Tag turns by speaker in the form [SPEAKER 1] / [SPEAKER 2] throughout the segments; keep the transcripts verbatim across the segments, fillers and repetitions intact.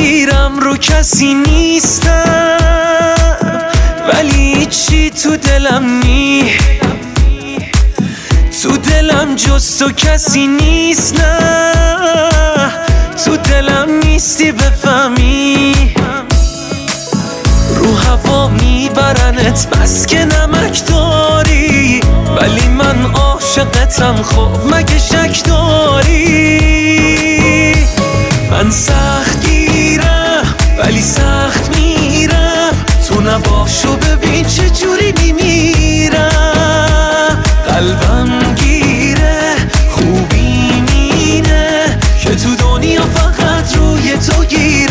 [SPEAKER 1] گیرم رو کسی نیستم، ولی چی تو دلم نی، تو دلم جز تو کسی نیست. نه تو دلم نیستی بفهمی، رو هوا میبرنت بس که نمک داری، ولی من عاشقتم. خب مگه شک داری؟ من سخت گیرم ولی سخت میرم، تو نباشو ببین چه جوری میمیرم. قلبم گیره خوبی مینه که تو دنیا فقط روی تو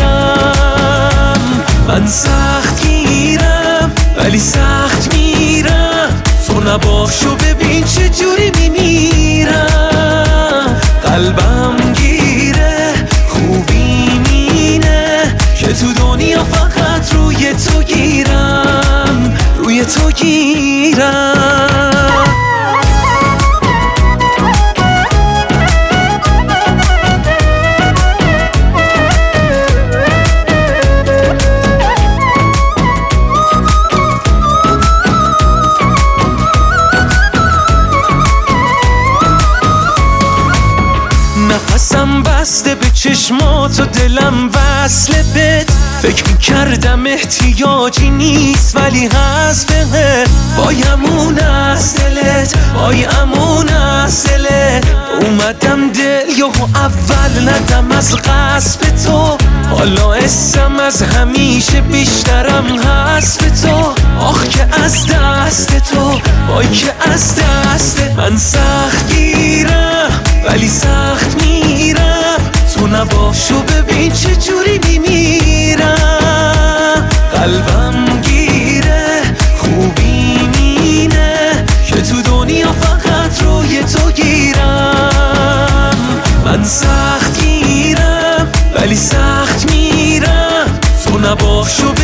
[SPEAKER 1] گیرم. من سخت گیرم ولی سخت میرم، تو نباشو ببین چه جوری میمیرم. قلبم گیره خوبی مینه که تو دنیا فقط روی تو گیرم، روی تو گیرم. نفسم بسته به چشمات و دلم وصل بهت، فکر میکردم احتیاجی نیست ولی هست بهت. بایم از دلت، بایم از دلت، اومدم دل یهو اول ندم از قصب تو، حالا اسم از همیشه بیشترم هست به تو. آخ که از دست تو، وای که از دست من سخت گیرم ولی سخت میرم، تو نباشو ببین چه جوری میمیرم. قلبم گیره خوبی مینه که تو دنیا فقط روی تو گیرم. من سخت گیرم ولی سخت میرم، تو نباشو